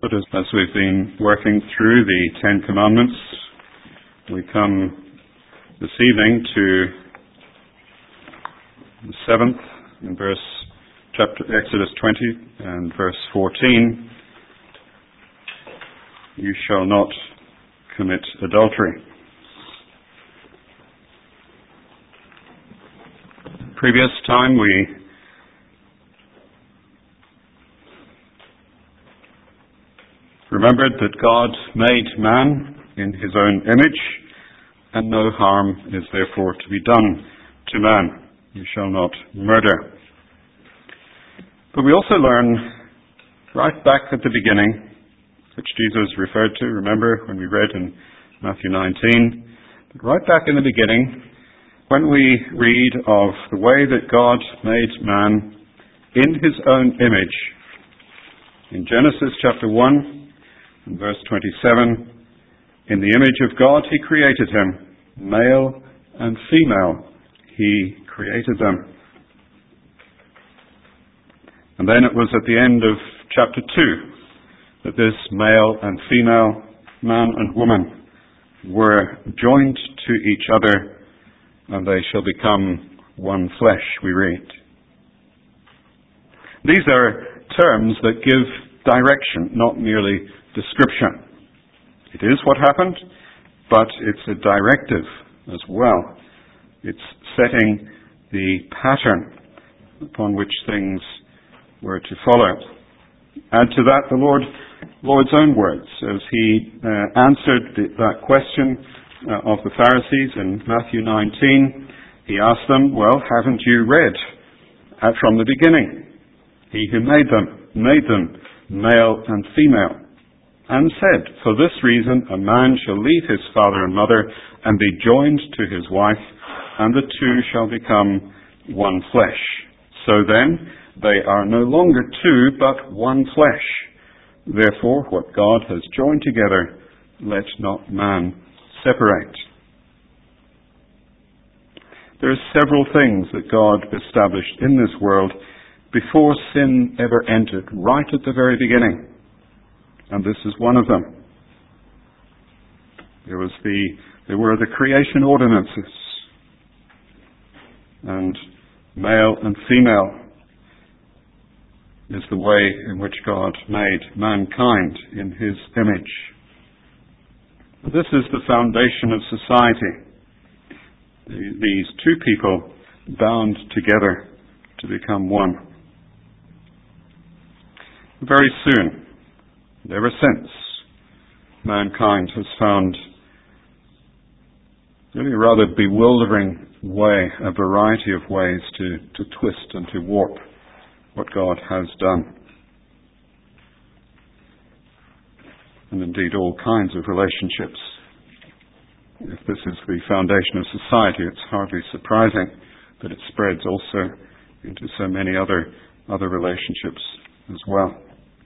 But as we've been working through the Ten Commandments, we come this evening to the seventh in chapter Exodus 20 and verse 14. You shall not commit adultery. Previous time we remembered that God made man in his own image, and no harm is therefore to be done to man. You shall not murder. But we also learn right back at the beginning, which Jesus referred to, remember when we read in Matthew 19, but right back in the beginning, when we read of the way that God made man in his own image, in Genesis chapter 1, in verse 27, in the image of God he created him, male and female he created them. And then it was at the end of chapter 2 that this male and female, man and woman, were joined to each other, and they shall become one flesh, we read. These are terms that give direction, not merely description. It is what happened, but it's a directive as well. It's setting the pattern upon which things were to follow. Add to that the Lord's own words as he answered that question of the Pharisees in Matthew 19. He asked them, well, haven't you read from the beginning? He who made them male and female, and said, for this reason a man shall leave his father and mother and be joined to his wife, and the two shall become one flesh. So then, they are no longer two, but one flesh. Therefore, what God has joined together, let not man separate. There are several things that God established in this world before sin ever entered, right at the very beginning. And this is one of them. There were the creation ordinances. And male and female is the way in which God made mankind in his image. This is the foundation of society. These two people bound together to become one. Very soon, ever since, mankind has found really a rather bewildering way, a variety of ways to twist and to warp what God has done. And indeed all kinds of relationships. If this is the foundation of society, it's hardly surprising that it spreads also into so many other relationships as well.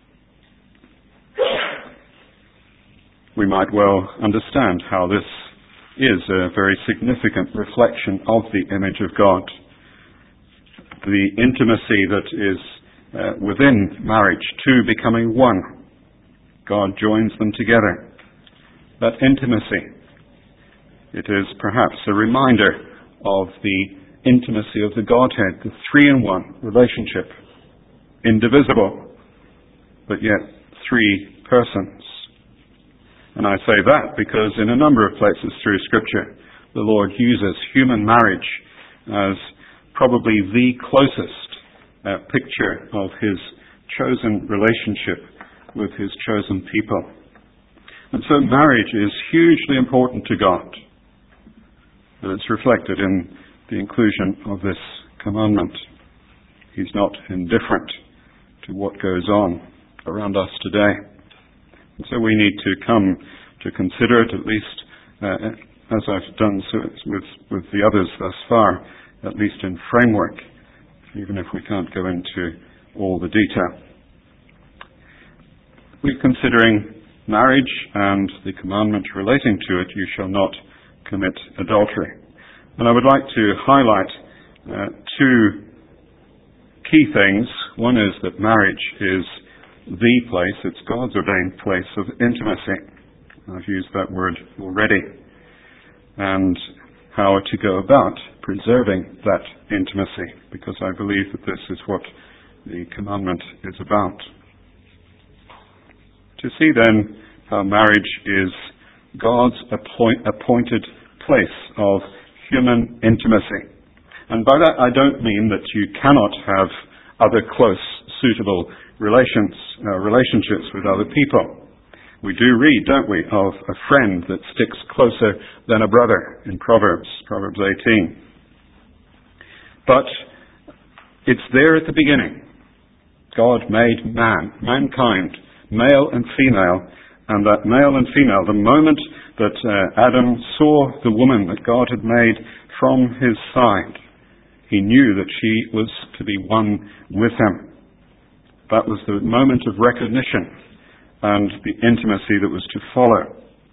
We might well understand how this is a very significant reflection of the image of God. The intimacy that is within marriage, two becoming one. God joins them together. That intimacy, it is perhaps a reminder of the intimacy of the Godhead, the three-in-one relationship, indivisible, but yet three persons. And I say that because in a number of places through Scripture, the Lord uses human marriage as probably the closest picture of his chosen relationship with his chosen people. And so marriage is hugely important to God. And it's reflected in the inclusion of this commandment. He's not indifferent to what goes on around us today. And so we need to come to consider it, at least as I've done so with the others thus far, at least in framework, even if we can't go into all the detail. We're considering marriage and the commandment relating to it, you shall not commit adultery. And I would like to highlight two key things. One is that marriage is the place, it's God's ordained place of intimacy. I've used that word already. And how to go about preserving that intimacy, because I believe that this is what the commandment is about. To see then how marriage is God's appointed place of human intimacy. And by that I don't mean that you cannot have other close, suitable relationships with other people. We do read, don't we, of a friend that sticks closer than a brother in Proverbs 18. But it's there at the beginning. God made mankind, male and female, and that male and female, the moment that Adam saw the woman that God had made from his side, he knew that she was to be one with him. That was the moment of recognition and the intimacy that was to follow.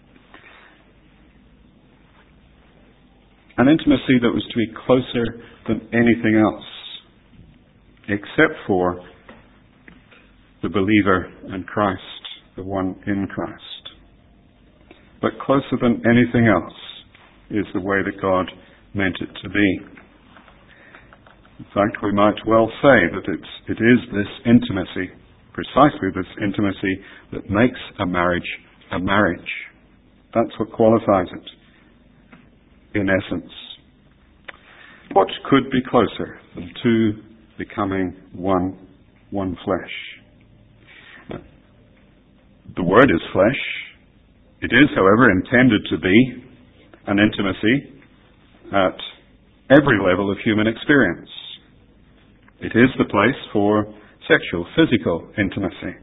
An intimacy that was to be closer than anything else, except for the believer and Christ, the one in Christ. But closer than anything else is the way that God meant it to be. In fact, we might well say that it is this intimacy, precisely this intimacy, that makes a marriage a marriage. That's what qualifies it, in essence. What could be closer than two becoming one flesh? The word is flesh. It is, however, intended to be an intimacy at every level of human experience. It is the place for sexual, physical intimacy.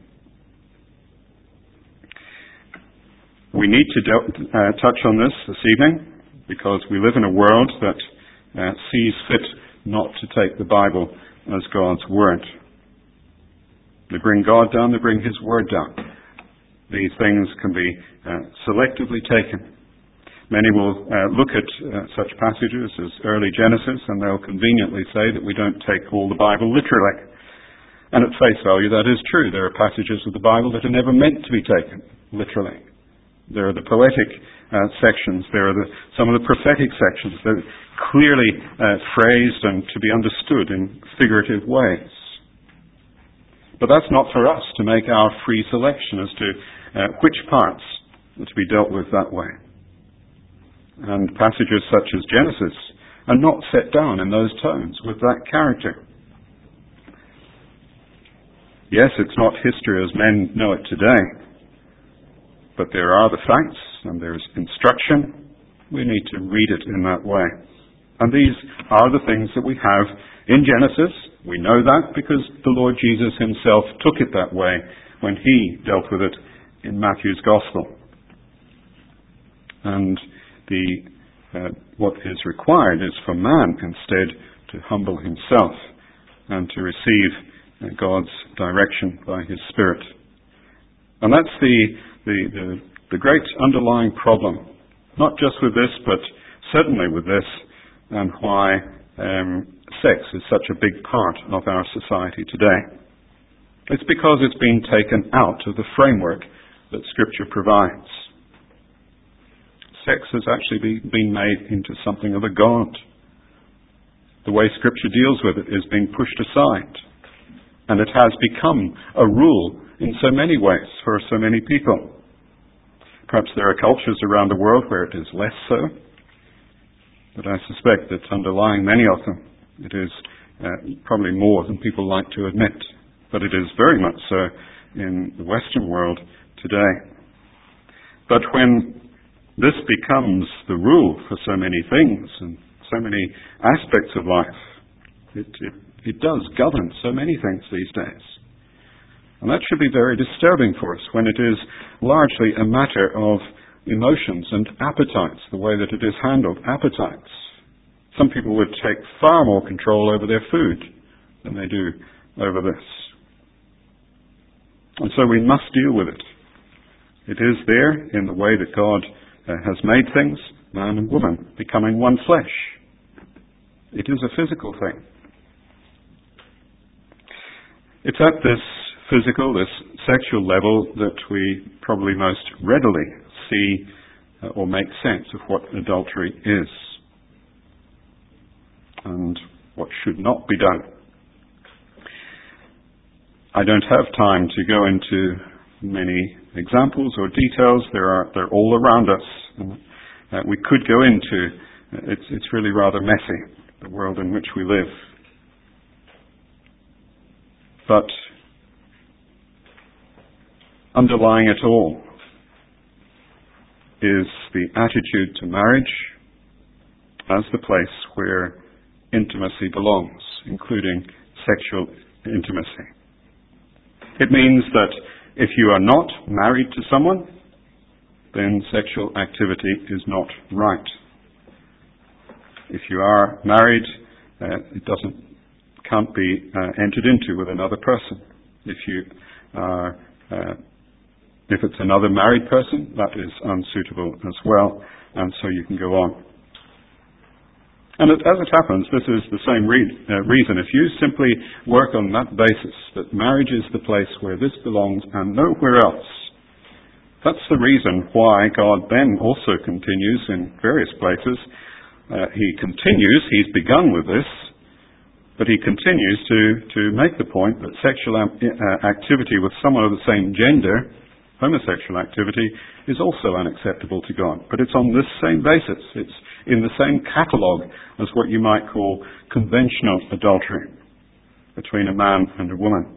We need to touch on this evening because we live in a world that sees fit not to take the Bible as God's Word. They bring God down, they bring His Word down. These things can be selectively taken. Many will look at such passages as early Genesis, and they'll conveniently say that we don't take all the Bible literally. And at face value, that is true. There are passages of the Bible that are never meant to be taken literally. There are the poetic sections. There are some of the prophetic sections that are clearly phrased and to be understood in figurative ways. But that's not for us to make our free selection as to which parts are to be dealt with that way. And passages such as Genesis are not set down in those tones with that character. Yes, it's not history as men know it today, but there are the facts and there's instruction. We need to read it in that way. And these are the things that we have in Genesis. We know that because the Lord Jesus himself took it that way when he dealt with it in Matthew's Gospel. And what is required is for man instead to humble himself and to receive God's direction by His Spirit. And that's the great underlying problem, not just with this, but certainly with this, and why sex is such a big part of our society today. It's because it's been taken out of the framework that Scripture provides. Sex has actually been made into something of a god. The way Scripture deals with it is being pushed aside. And it has become a rule in so many ways for so many people. Perhaps there are cultures around the world where it is less so. But I suspect that underlying many of them, it is probably more than people like to admit. But it is very much so in the Western world today. But when this becomes the rule for so many things and so many aspects of life, it does govern so many things these days. And that should be very disturbing for us when it is largely a matter of emotions and appetites, the way that it is handled, appetites. Some people would take far more control over their food than they do over this. And so we must deal with it. It is there in the way that God has made things, man and woman, becoming one flesh. It is a physical thing. It's at this physical, this sexual level that we probably most readily see or make sense of what adultery is and what should not be done. I don't have time to go into many examples or details. They're all around us. And, we could go into, it's really rather messy, the world in which we live. But underlying it all is the attitude to marriage as the place where intimacy belongs, including sexual intimacy. It means that if you are not married to someone, then sexual activity is not right. If you are married, it can't be entered into with another person. If it's another married person, that is unsuitable as well, and so you can go on. And as it happens, this is the same reason. If you simply work on that basis, that marriage is the place where this belongs and nowhere else, that's the reason why God then also continues in various places. He's begun with this, but he continues to make the point that sexual activity with someone of the same gender, homosexual activity, is also unacceptable to God. But it's on this same basis. It's in the same catalogue as what you might call conventional adultery between a man and a woman.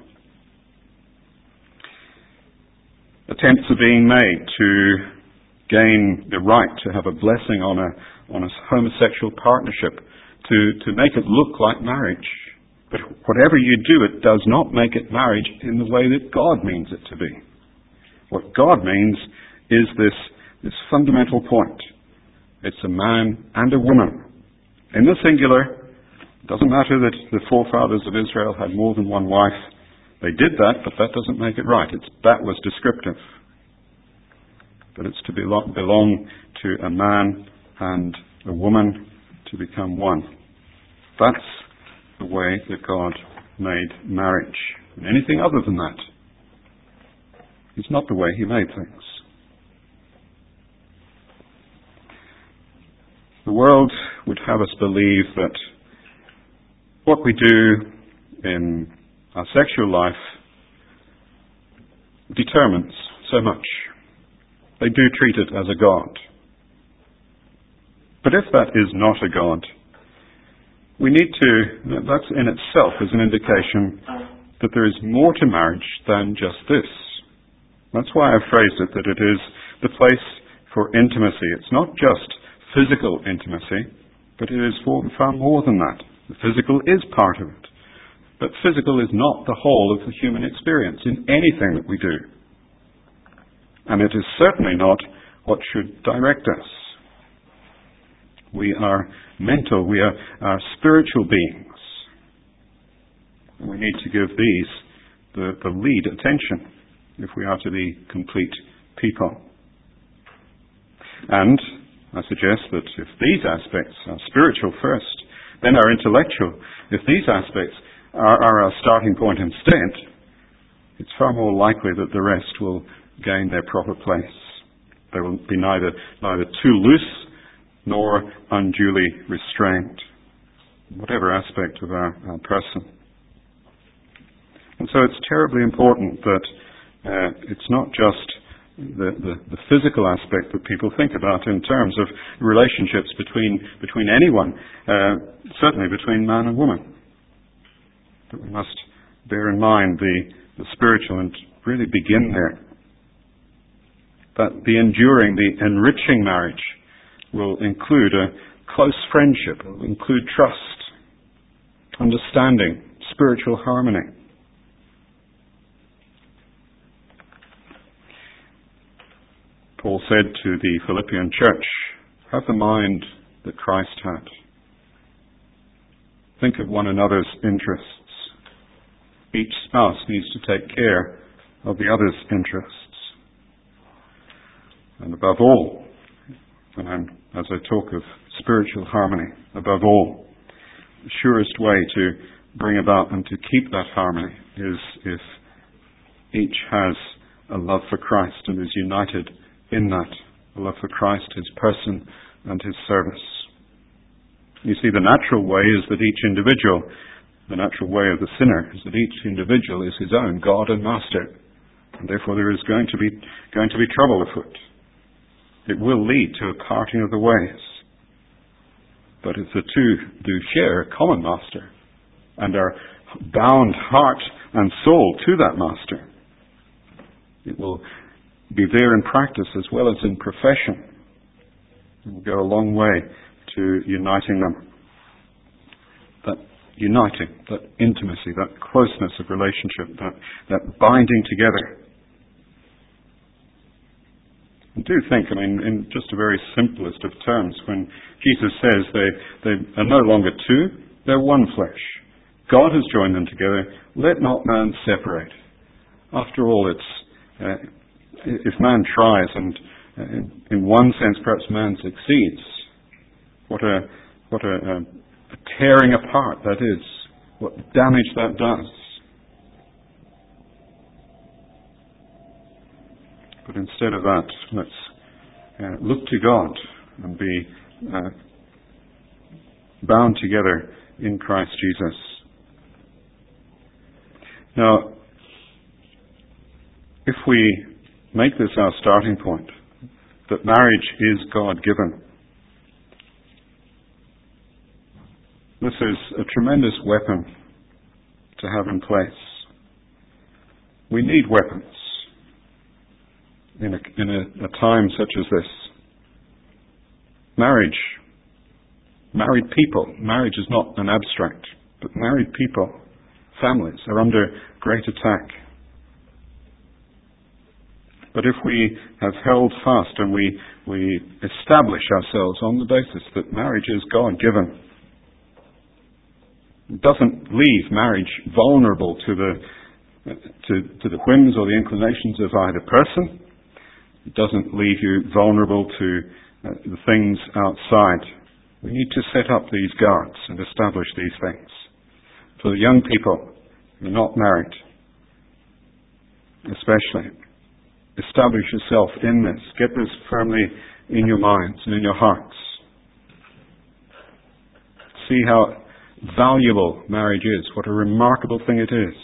Attempts are being made to gain the right to have a blessing on a homosexual partnership, to make it look like marriage. But whatever you do, it does not make it marriage in the way that God means it to be. What God means is this fundamental point. It's a man and a woman. In the singular, it doesn't matter that the forefathers of Israel had more than one wife. They did that, but that doesn't make it right. That was descriptive. But it's to belong to a man and a woman to become one. That's the way that God made marriage. And anything other than that is not the way he made things. The world would have us believe that what we do in our sexual life determines so much. They do treat it as a god. But if that is not a god, that in itself is an indication that there is more to marriage than just this. That's why I've phrased it that it is the place for intimacy. It's not just physical intimacy, but it is far more than that. The physical is part of it. But physical is not the whole of the human experience in anything that we do. And it is certainly not what should direct us. We are mental, we are spiritual beings. And we need to give these the lead attention if we are to be complete people. And I suggest that if these aspects are spiritual first, then our intellectual. If these aspects are our starting point instead, it's far more likely that the rest will gain their proper place. They will be neither too loose nor unduly restrained, whatever aspect of our person. And so it's terribly important that it's not just the physical aspect that people think about in terms of relationships between anyone, certainly between man and woman. But we must bear in mind the spiritual and really begin there. That the enduring, the enriching marriage will include a close friendship, will include trust, understanding, spiritual harmony. Paul said to the Philippian church, have the mind that Christ had. Think of one another's interests. Each spouse needs to take care of the other's interests. And above all, as I talk of spiritual harmony, above all, the surest way to bring about and to keep that harmony is if Each has a love for Christ and is united in that. A love for Christ, his person, and his service. You see, the natural way is that each individual, the natural way of the sinner, is that each individual is his own God and master. And therefore there is going to be trouble afoot. It will lead to a parting of the ways. But if the two do share a common master and are bound heart and soul to that master, it will be there in practice as well as in profession. It will go a long way to uniting them. That uniting, that intimacy, that closeness of relationship, that binding together. And do think, in just a very simplest of terms, when Jesus says they are no longer two, they're one flesh. God has joined them together. Let not man separate. After all, if man tries, and in one sense perhaps man succeeds, what a tearing apart that is. What damage that does. But instead of that, let's look to God and be bound together in Christ Jesus. Now, if we make this our starting point, that marriage is God-given, this is a tremendous weapon to have in place. We need weapons in a time such as this. Marriage, married people, marriage is not an abstract, but married people, families, are under great attack. But if we have held fast and we establish ourselves on the basis that marriage is God-given, it doesn't leave marriage vulnerable to the whims or the inclinations of either person. It doesn't leave you vulnerable to the things outside. We need to set up these guards and establish these things. For the young people who are not married, especially, establish yourself in this. Get this firmly in your minds and in your hearts. See how valuable marriage is. What a remarkable thing it is.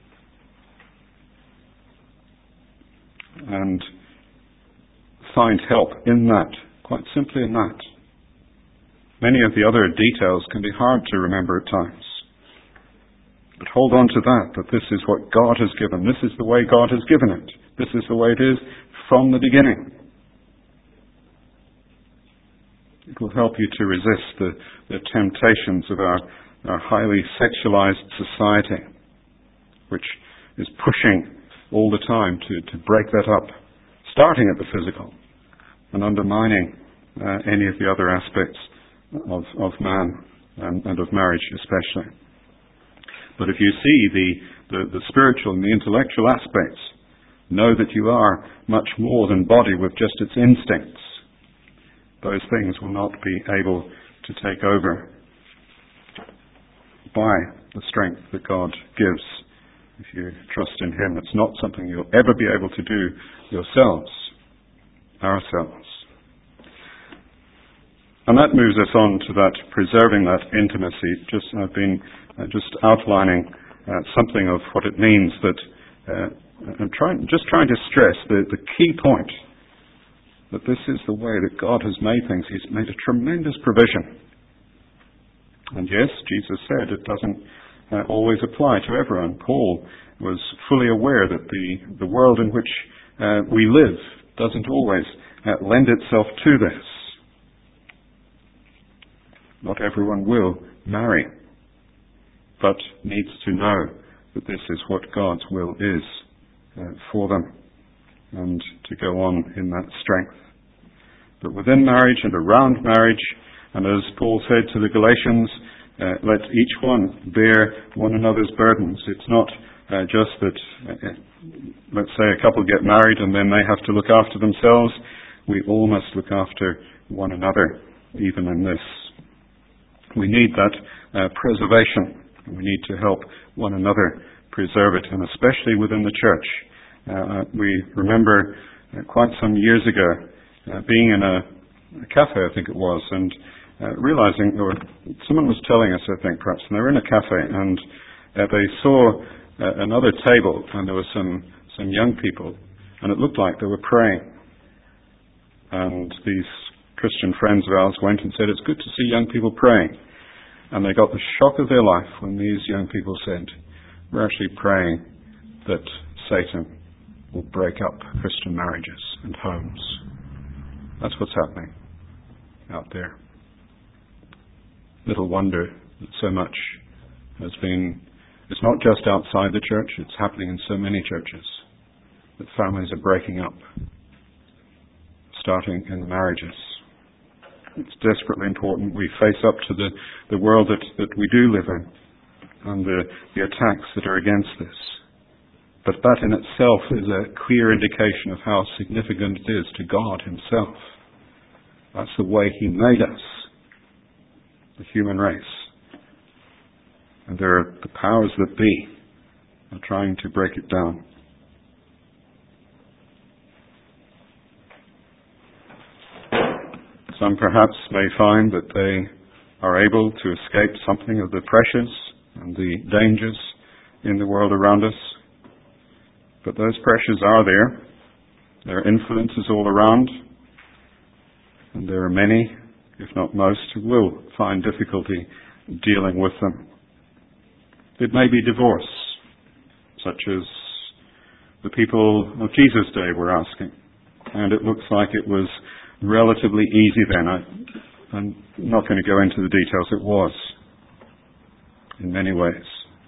And find help in that. Quite simply in that. Many of the other details can be hard to remember at times. But hold on to that this is what God has given. This is the way God has given it. This is the way it is from the beginning. It will help you to resist the temptations of our highly sexualized society, which is pushing all the time to break that up, starting at the physical and undermining any of the other aspects of man and of marriage especially. But if you see the spiritual and the intellectual aspects, know that you are much more than body with just its instincts. Those things will not be able to take over by the strength that God gives if you trust in Him. It's not something you'll ever be able to do ourselves. And that moves us on to that preserving that intimacy. I've been just outlining something of what it means that I'm trying to stress the key point, that this is the way that God has made things. He's made a tremendous provision. And yes, Jesus said it doesn't always apply to everyone. Paul was fully aware that the world in which we live doesn't always lend itself to this. Not everyone will marry, but needs to know that this is what God's will is for them, and to go on in that strength. But within marriage and around marriage, and as Paul said to the Galatians, let each one bear one another's burdens. It's not just that, let's say a couple get married and then they have to look after themselves. We all must look after one another, even in this. We need that preservation. We need to help one another preserve it, and especially within the church. We remember quite some years ago being in a cafe, I think it was, and realizing, or someone was telling us, I think perhaps, and they were in a cafe, and they saw another table, and there were some young people, and it looked like they were praying. And these Christian friends of ours went and said, "It's good to see young people praying." And they got the shock of their life when these young people said, "We're actually praying that Satan will break up Christian marriages and homes." That's what's happening out there. Little wonder that so much has been, it's not just outside the church, it's happening in so many churches, that families are breaking up, starting in marriages. It's desperately important we face up to the world that we do live in and the attacks that are against this. But that in itself is a clear indication of how significant it is to God himself. That's the way he made us, the human race. And there are the powers that be are trying to break it down. Some perhaps may find that they are able to escape something of the pressures and the dangers in the world around us. But those pressures are there. There are influences all around. And there are many, if not most, who will find difficulty dealing with them. It may be divorce, such as the people of Jesus' day were asking. And it looks like it was relatively easy then. I'm not going to go into the details. It was, in many ways.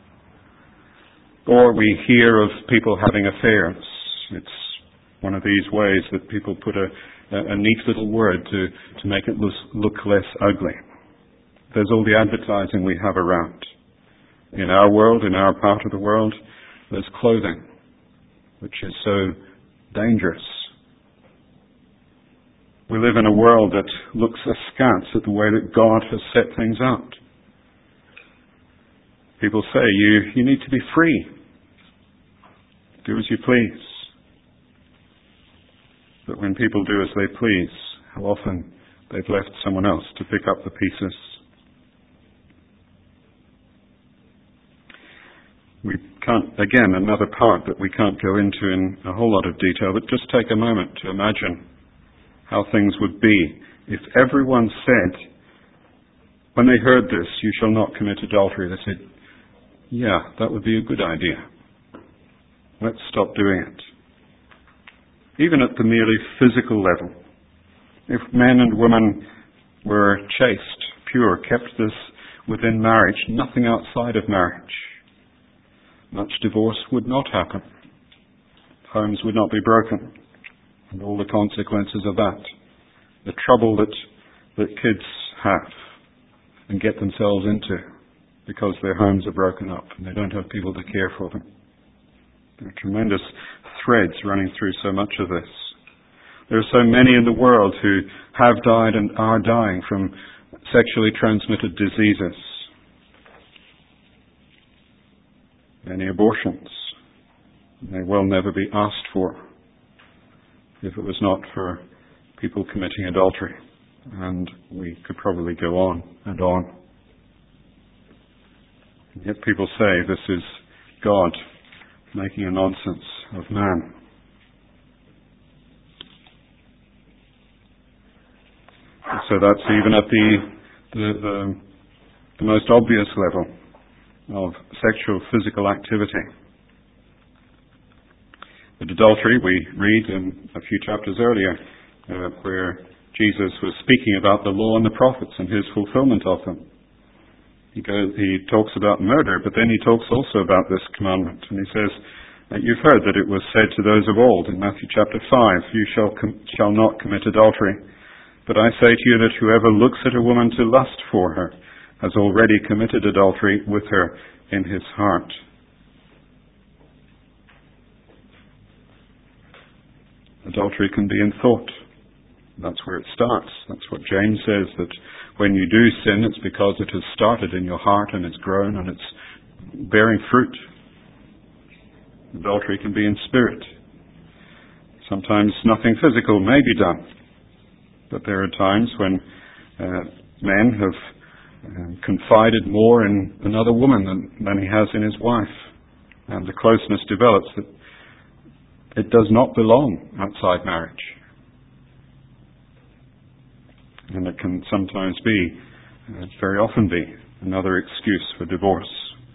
Or we hear of people having affairs. It's one of these ways that people put a neat little word to make it look less ugly. There's all the advertising we have around. In our world, in our part of the world, there's clothing, which is so dangerous. We live in a world that looks askance at the way that God has set things out. People say, you need to be free. Do as you please. But when people do as they please, how often they've left someone else to pick up the pieces. We can't, again, another part that we can't go into in a whole lot of detail, but just take a moment to imagine how things would be if everyone said, when they heard this, "You shall not commit adultery," they said, "Yeah, that would be a good idea. Let's stop doing it." Even at the merely physical level, if men and women were chaste, pure, kept this within marriage, nothing outside of marriage, much divorce would not happen. Homes would not be broken, and all the consequences of that. The trouble that kids have and get themselves into because their homes are broken up and they don't have people to care for them. There are tremendous threads running through so much of this. There are so many in the world who have died and are dying from sexually transmitted diseases. Many abortions. They will never be asked for if it was not for people committing adultery. And we could probably go on and on. And yet people say this is God making a nonsense of man. So that's even at the most obvious level of sexual physical activity. But adultery, we read in a few chapters earlier where Jesus was speaking about the law and the prophets and his fulfillment of them. He talks about murder, but then he talks also about this commandment. And he says, "You've heard that it was said to those of old," in Matthew chapter 5, "You shall not commit adultery. But I say to you that whoever looks at a woman to lust for her has already committed adultery with her in his heart." Adultery can be in thought. That's where it starts. That's what James says, that when you do sin, it's because it has started in your heart and it's grown and it's bearing fruit. Adultery can be in spirit. Sometimes nothing physical may be done, but there are times when men have confided more in another woman than he has in his wife, and the closeness develops that it does not belong outside marriage. And it can sometimes be, very often be, another excuse for divorce.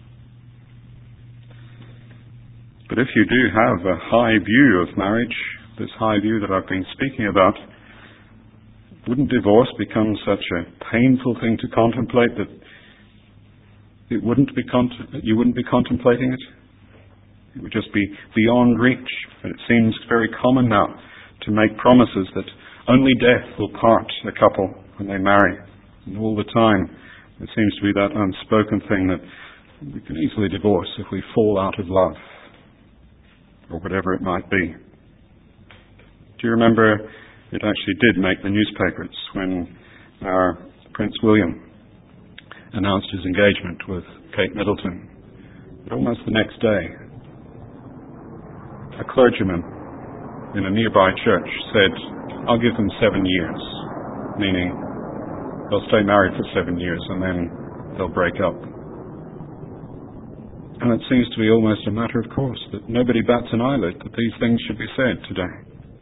But if you do have a high view of marriage, this high view that I've been speaking about, wouldn't divorce become such a painful thing to contemplate that you wouldn't be contemplating it? It would just be beyond reach. But it seems very common now to make promises that only death will part a couple when they marry. And all the time there seems to be that unspoken thing that we can easily divorce if we fall out of love, or whatever it might be. Do you remember, it actually did make the newspapers when our Prince William announced his engagement with Kate Middleton. But almost the next day, a clergyman in a nearby church said, "I'll give them 7 years," meaning they'll stay married for 7 years and then they'll break up. And it seems to be almost a matter of course that nobody bats an eyelid that these things should be said today.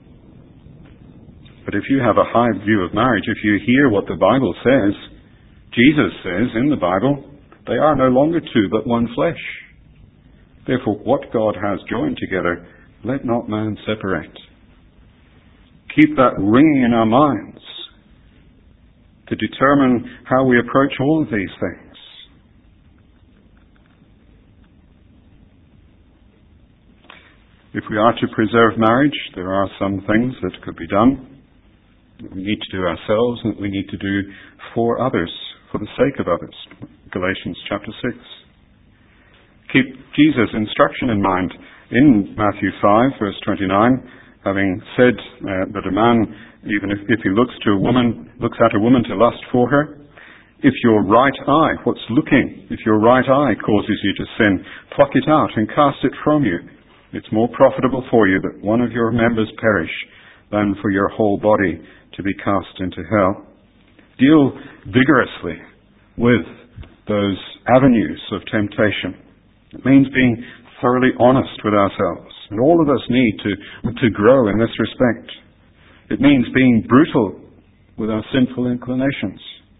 But if you have a high view of marriage, if you hear what the Bible says, Jesus says in the Bible, they are no longer two but one flesh. Therefore, what God has joined together, let not man separate. Keep that ringing in our minds to determine how we approach all of these things. If we are to preserve marriage, there are some things that could be done that we need to do ourselves and that we need to do for others, for the sake of others. Galatians chapter 6. Keep Jesus' instruction in mind in Matthew 5, verse 29, having said that a man, even if he looks at a woman to lust for her, if your right eye causes you to sin, pluck it out and cast it from you. It's more profitable for you that one of your members perish than for your whole body to be cast into hell. Deal vigorously with those avenues of temptation. It means being thoroughly honest with ourselves. And all of us need to grow in this respect. It means being brutal with our sinful inclinations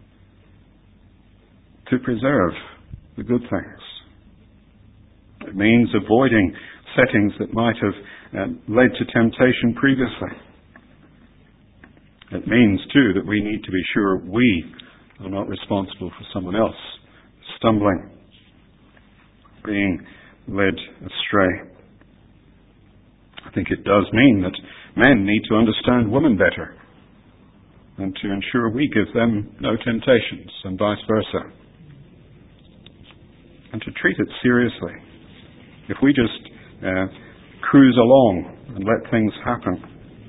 to preserve the good things. It means avoiding settings that might have led to temptation previously. It means, too, that we need to be sure we are not responsible for someone else stumbling, being led astray. I think it does mean that men need to understand women better and to ensure we give them no temptations and vice versa. And to treat it seriously. If we just cruise along and let things happen,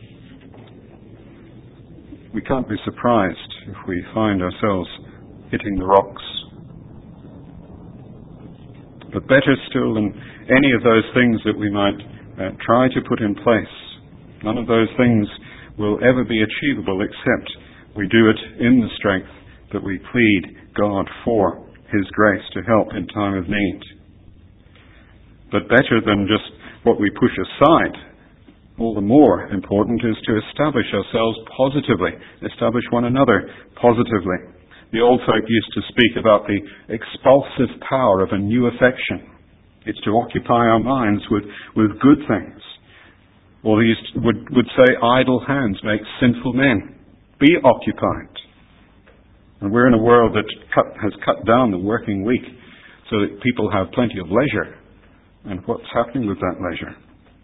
we can't be surprised if we find ourselves hitting the rocks. But better still than any of those things that we might try to put in place, none of those things will ever be achievable except we do it in the strength that we plead God for His grace to help in time of need. But better than just what we push aside, all the more important is to establish ourselves positively, establish one another positively. The old folk used to speak about the expulsive power of a new affection. It's to occupy our minds with good things. Or they would say, idle hands make sinful men. Be occupied. And we're in a world that has cut down the working week so that people have plenty of leisure. And what's happening with that leisure?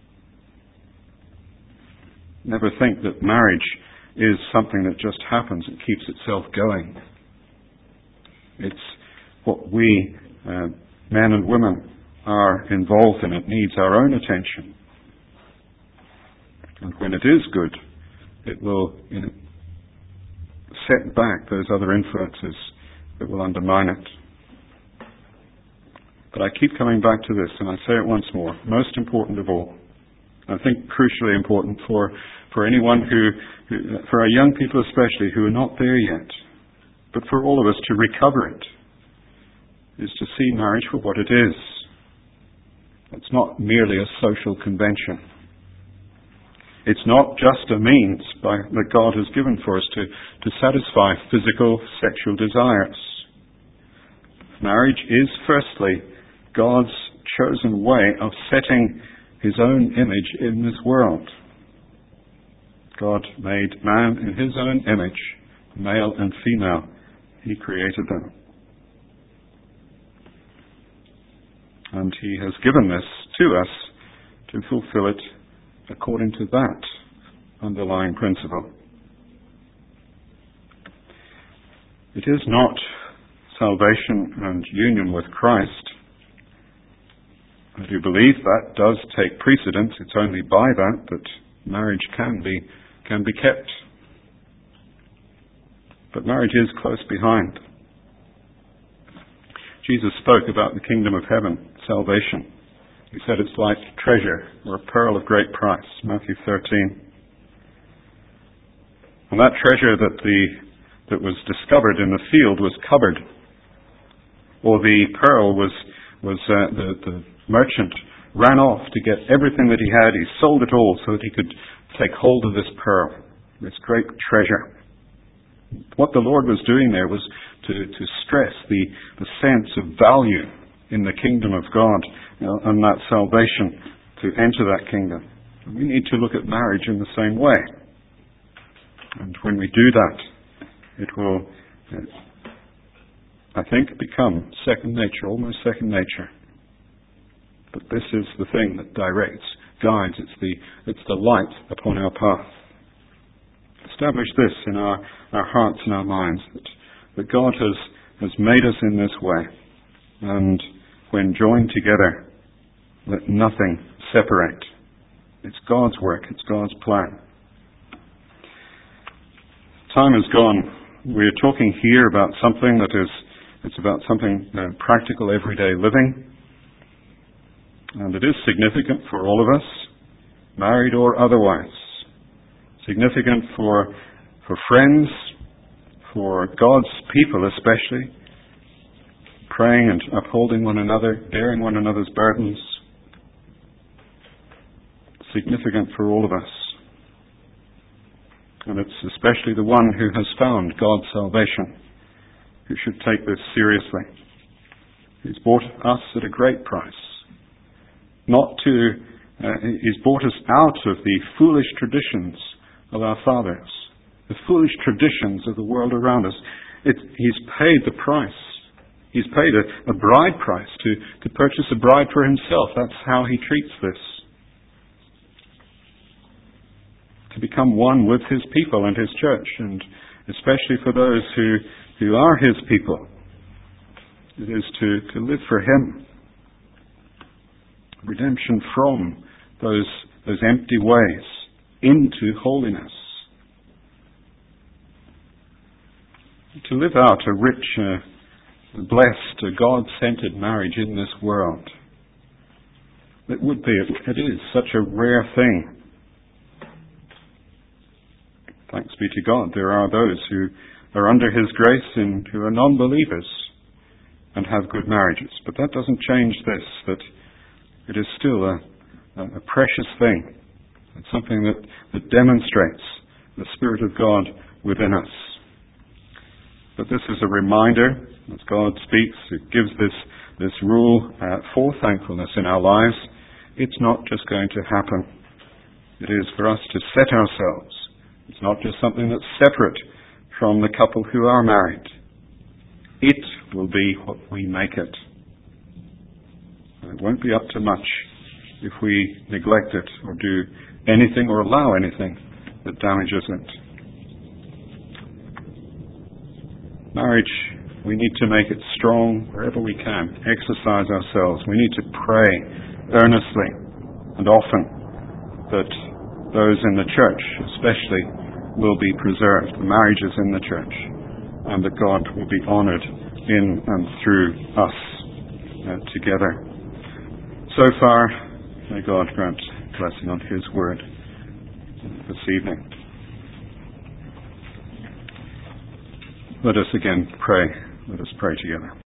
Never think that marriage is something that just happens and keeps itself going. It's what we, men and women, are involved in. It needs our own attention. And when it is good, it will set back those other influences that will undermine it. But I keep coming back to this, and I say it once more. Most important of all, I think crucially important for anyone for our young people especially, who are not there yet, but for all of us to recover it, is to see marriage for what it is. It's not merely a social convention. It's not just a means that God has given for us to satisfy physical, sexual desires. Marriage is firstly God's chosen way of setting His own image in this world. God made man in His own image, male and female. He created them. And He has given this to us to fulfill it according to that underlying principle. It is not salvation and union with Christ. I do believe that does take precedence. It's only by that marriage can be kept. But marriage is close behind. Jesus spoke about the kingdom of heaven, salvation. He said it's like treasure or a pearl of great price, Matthew 13. And that treasure that was discovered in the field was covered. Or the pearl the merchant ran off to get everything that he had. He sold it all so that he could take hold of this pearl, this great treasure. What the Lord was doing there was to stress the sense of value in the kingdom of God, and that salvation to enter that kingdom. And we need to look at marriage in the same way. And when we do that, it will, I think, become second nature, almost second nature. But this is the thing that directs, guides. It's the light upon our path. Establish this in our hearts and our minds, that God has made us in this way. And when joined together, let nothing separate. It's God's work. It's God's plan. Time has gone. We're talking here about something it's about something practical, everyday living. And it is significant for all of us, married or otherwise. Significant for friends, for God's people especially, praying and upholding one another, bearing one another's burdens. Significant for all of us. And it's especially the one who has found God's salvation who should take this seriously. He's bought us at a great price. He's bought us out of the foolish traditions of our fathers, the foolish traditions of the world around us. He's paid the price. He's paid a bride price to purchase a bride for Himself. That's how He treats this. To become one with His people and His church, and especially for those who are His people. It is to live for Him. Redemption from those empty ways into holiness. To live out a rich, blessed, God-centered marriage in this world. It is such a rare thing. Thanks be to God, there are those who are under His grace and who are non-believers and have good marriages. But that doesn't change this, that it is still a precious thing. It's something that demonstrates the Spirit of God within us. But this is a reminder, as God speaks, it gives this rule for thankfulness in our lives. It's not just going to happen. It is for us to set ourselves. It's not just something that's separate from the couple who are married. It will be what we make it. And it won't be up to much if we neglect it or do anything or allow anything that damages it. Marriage, we need to make it strong wherever we can. Exercise ourselves. We need to pray earnestly and often that those in the church especially will be preserved, the marriages in the church, and that God will be honoured in and through us together. So far, may God grant blessing on his word this evening. Let us again pray. Let us pray together.